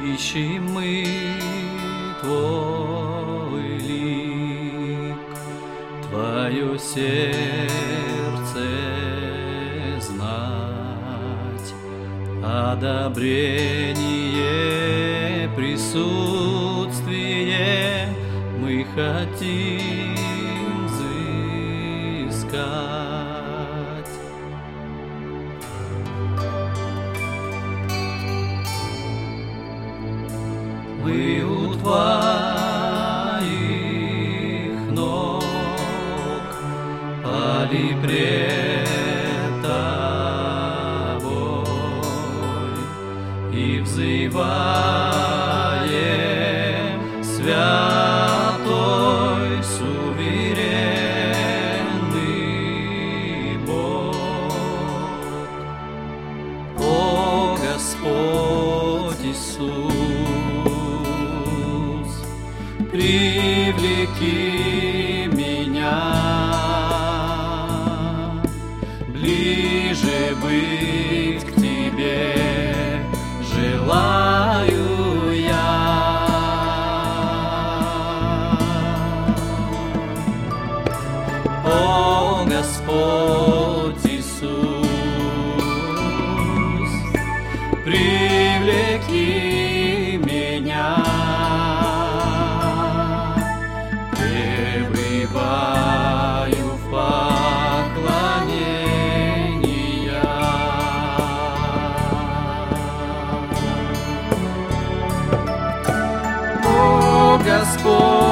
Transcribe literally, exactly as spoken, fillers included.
ищем мы Твой лик, Твое сердце знать, одобрение, присутствие мы хотим взыскать. Мы у Твоих ног пали пред Тобой и взываем: святой, суверенный Бог. О Господь Иисус, привлеки меня, ближе быть к Тебе желаю я. О Господь Иисус, привлеки меня, пребываю в поклонении я. О Господь